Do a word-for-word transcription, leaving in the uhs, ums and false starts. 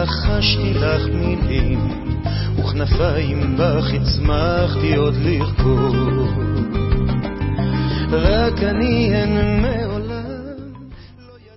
לחשתי לך מילים, וכנפיים בך הצמחתי עוד לרקוד. רק אני הן מעולם